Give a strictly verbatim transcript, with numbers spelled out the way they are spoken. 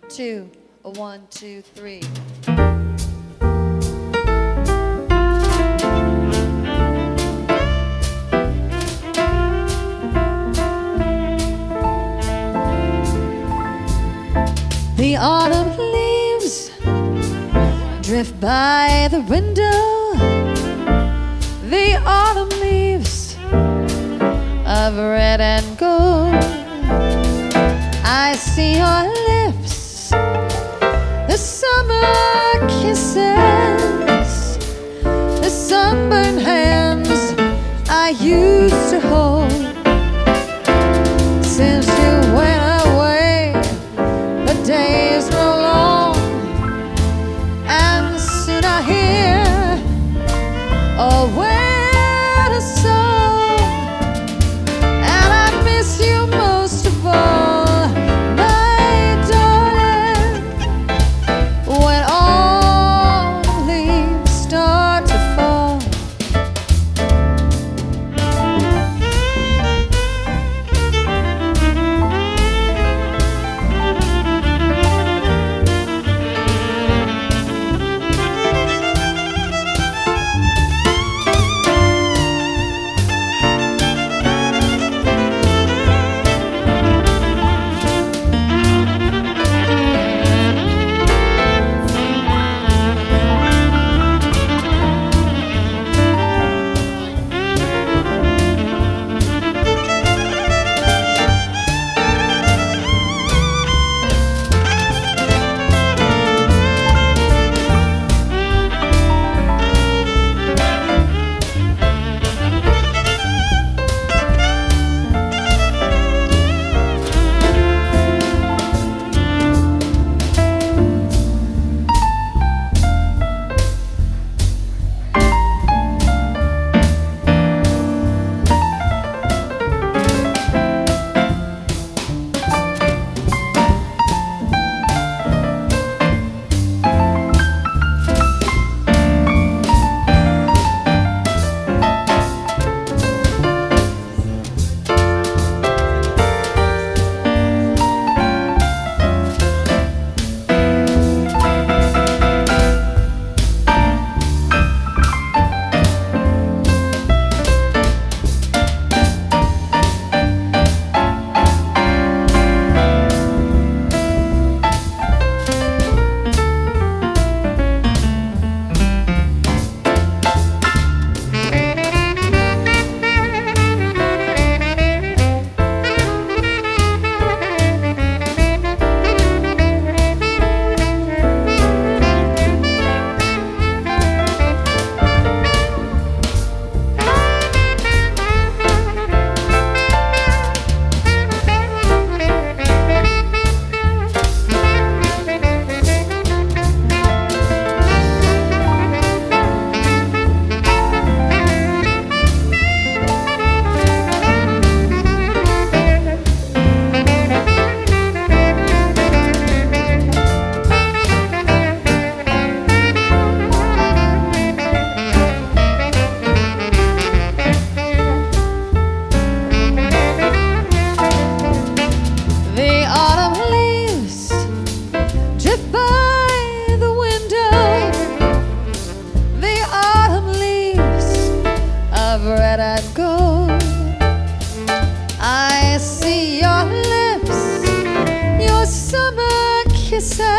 two, a one, two, three. The autumn leaves drift by the window. The autumn leaves of red and gold. I see your lips, the summer kisses, the sunburned hands I used to hold. Since you went away, the days grow long, and soon I hear a winter song, and I miss you most of all, my darling, when all the leaves start to fall. Red and gold. I see your lips, your summer kisses,